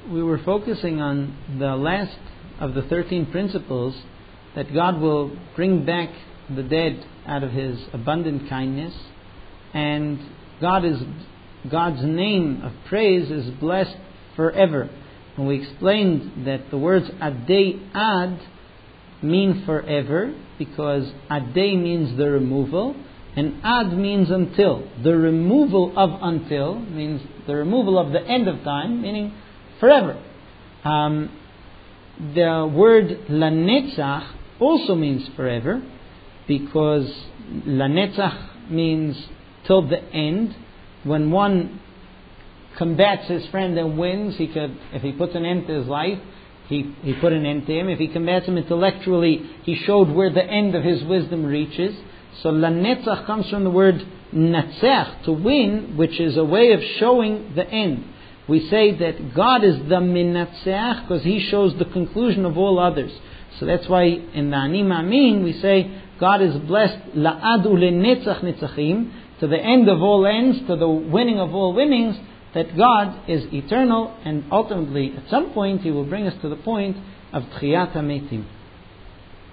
we were focusing on the last of the 13 principles, that God will bring back the dead out of His abundant kindness, and God's name of praise is blessed forever. And we explained that the words adei ad mean forever, because adei means the removal, and ad means until. The removal of until means the removal of the end of time, meaning forever. The word lanetzach also means forever, because lanetzach means till the end. When one combats his friend and wins, if he puts an end to his life, he put an end to him. If he combats him intellectually, he showed where the end of his wisdom reaches. So lanetzach comes from the word natzach, to win, which is a way of showing the end. We say that God is the minatzach because He shows the conclusion of all others. So that's why in the Ani Ma'amin we say God is blessed la'ad ulenetzach netzachim, to the end of all ends, to the winning of all winnings, that God is eternal, and ultimately at some point He will bring us to the point of Tchiyat HaMetim.